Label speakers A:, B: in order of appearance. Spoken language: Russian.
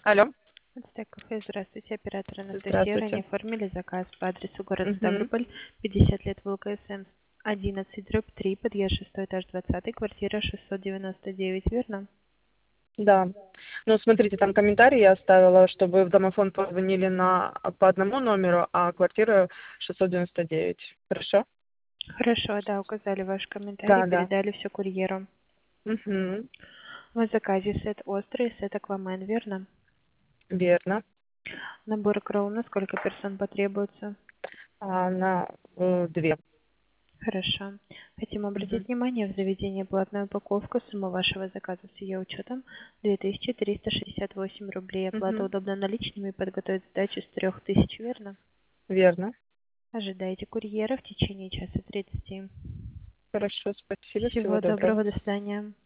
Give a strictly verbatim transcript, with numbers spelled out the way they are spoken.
A: Алло.
B: Ацтек кафе, здравствуйте, оператор Анастасия. Ранее
A: Здравствуйте.
B: оформили заказ по адресу город
A: Мгм.
B: Ставрополь, пятьдесят лет ВЛКСМ одиннадцать, дробь три, подъезд шестой этаж, двадцатый, квартира шестьсот девяносто девять, верно?
A: Да. Ну, смотрите, там комментарий я оставила, чтобы в домофон позвонили на, по одному номеру, а квартира шестьсот девяносто девять. Хорошо?
B: Хорошо, да, указали ваш комментарий,
A: Да, да.
B: передали все курьеру.
A: Угу.
B: В заказе сет острый, сет аквамен, верно?
A: Верно.
B: Набор крол, на сколько персон потребуется?
A: А на э, две.
B: Хорошо. Хотим
A: Угу.
B: обратить внимание, в заведении платная упаковка, сумма вашего заказа с ее учетом две тысячи триста шестьдесят восемь рублей. Оплата
A: Угу.
B: удобна наличными, подготовить сдачу с трех тысяч, верно?
A: Верно.
B: Ожидайте курьера в течение часа тридцати.
A: Хорошо, спасибо, всего
B: Всего
A: доброго.
B: доброго, до свидания.